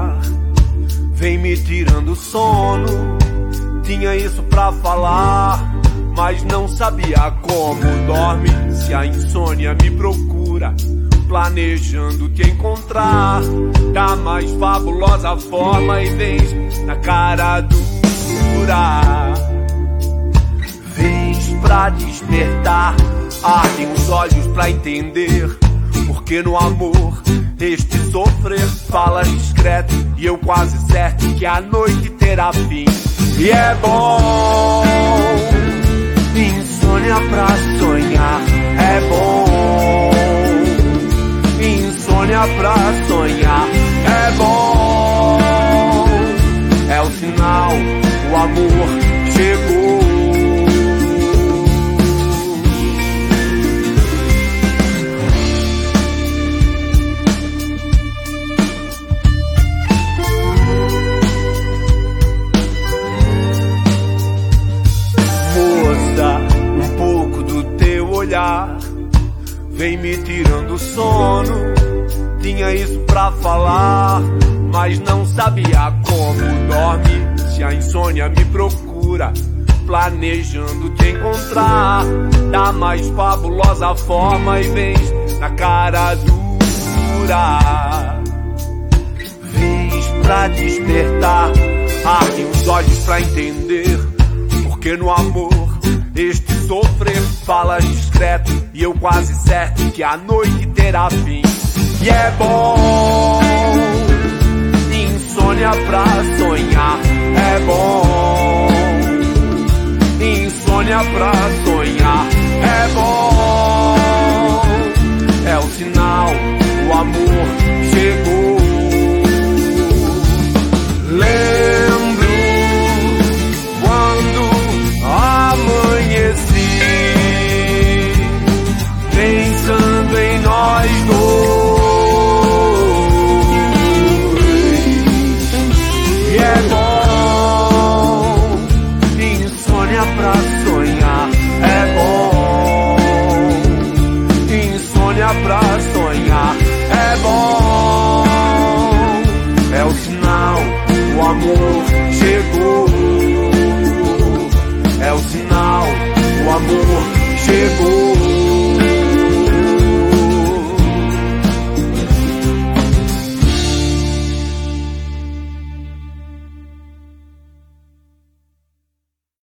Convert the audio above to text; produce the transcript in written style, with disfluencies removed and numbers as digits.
olhar vem me tirando o sono. Tinha isso pra falar, mas não sabia como. Dorme se a insônia me procura, planejando te encontrar da mais fabulosa forma, e vens na cara dura. Vens pra despertar, ardem os olhos pra entender, porque no amor este sofrer fala discreto, e eu quase certo que a noite terá fim. E é bom, insônia pra sonhar, é bom, insônia pra sonhar, é bom, é o sinal, o amor chegou. Um pouco do teu olhar vem me tirando o sono. Tinha isso pra falar, mas não sabia como. Dorme se a insônia me procura, planejando te encontrar da mais fabulosa forma, e vens na cara dura. Vens pra despertar, ardem os olhos pra entender, porque no amor este sofrer fala discreto, e eu quase certo que a noite terá fim. E é bom, insônia pra